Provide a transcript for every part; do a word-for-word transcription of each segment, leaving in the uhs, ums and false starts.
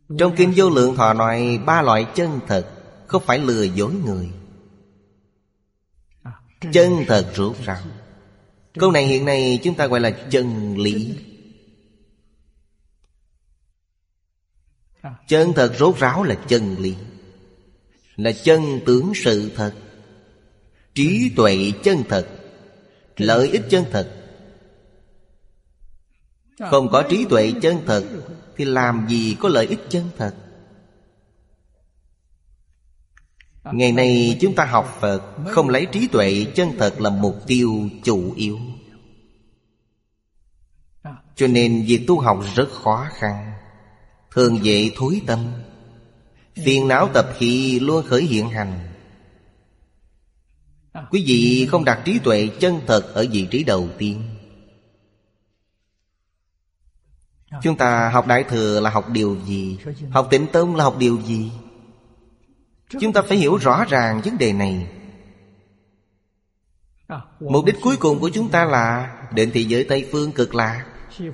Trong Kinh Vô Lượng Thọ nói ba loại chân thật, không phải lừa dối người. Chân thật rốt ráo. Câu này hiện nay chúng ta gọi là chân lý. Chân thật rốt ráo là chân lý, là chân tướng sự thật. Trí tuệ chân thật, lợi ích chân thật. Không có trí tuệ chân thật thì làm gì có lợi ích chân thật. Ngày nay chúng ta học Phật không lấy trí tuệ chân thật làm mục tiêu chủ yếu, cho nên việc tu học rất khó khăn, thường dễ thối tâm, phiền não tập khí luôn khởi hiện hành. Quý vị không đặt trí tuệ chân thật ở vị trí đầu tiên. Chúng ta học Đại Thừa là học điều gì? Học Tịnh Tông là học điều gì? Chúng ta phải hiểu rõ ràng vấn đề này. Mục đích cuối cùng của chúng ta là đến thế giới Tây Phương Cực Lạc.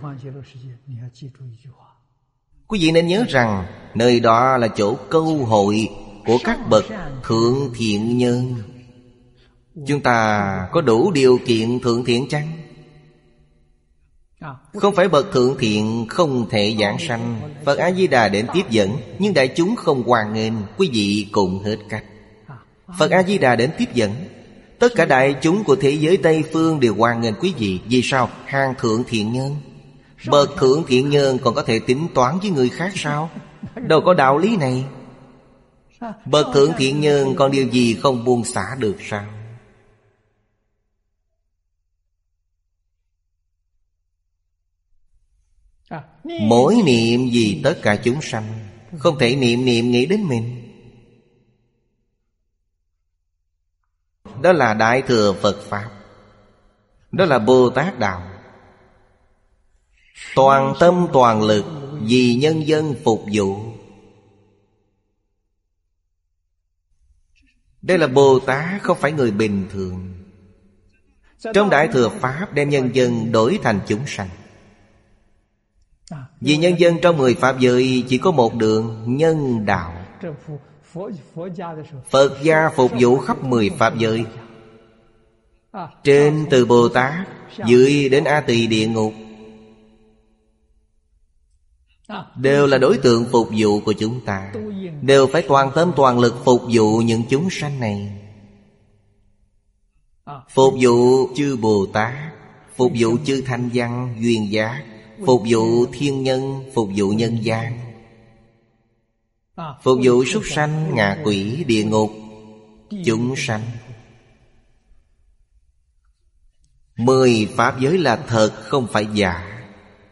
Quý vị nên nhớ rằng nơi đó là chỗ câu hội của các bậc thượng thiện nhân. Chúng ta có đủ điều kiện thượng thiện chăng? Không phải bậc thượng thiện không thể giảng sanh. Phật A-di-đà đến tiếp dẫn, nhưng đại chúng không hoan nghênh. Quý vị cùng hết cách. Phật A-di-đà đến tiếp dẫn, tất cả đại chúng của thế giới Tây Phương đều hoan nghênh quý vị. Vì sao? Hàng thượng thiện nhân. Bậc thượng thiện nhân còn có thể tính toán với người khác sao? Đâu có đạo lý này. Bậc thượng thiện nhân còn điều gì không buông xả được sao? Mỗi niệm vì tất cả chúng sanh, không thể niệm niệm nghĩ đến mình. Đó là Đại Thừa Phật Pháp, đó là Bồ Tát Đạo. Toàn tâm toàn lực vì nhân dân phục vụ. Đây là Bồ Tát, không phải người bình thường. Trong Đại Thừa Pháp đem nhân dân đổi thành chúng sanh. Vì nhân dân trong mười Pháp giới chỉ có một đường nhân đạo. Phật gia phục vụ khắp mười Pháp giới, trên từ Bồ Tát, dưới đến A Tỳ địa ngục, đều là đối tượng phục vụ của chúng ta. Đều phải toàn tâm toàn lực phục vụ những chúng sanh này. Phục vụ chư Bồ Tát, phục vụ chư Thanh Văn, Duyên Giác, phục vụ thiên nhân, phục vụ nhân gian, phục vụ súc sanh, ngạ quỷ, địa ngục, chúng sanh. Mười Pháp giới là thật, không phải giả.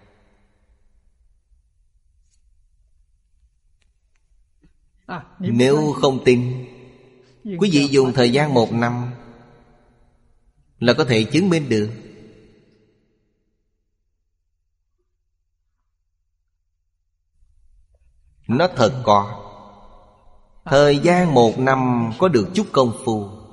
Nếu không tin, quý vị dùng thời gian một năm là có thể chứng minh được. Nó thật có. Thời gian một năm có được chút công phu.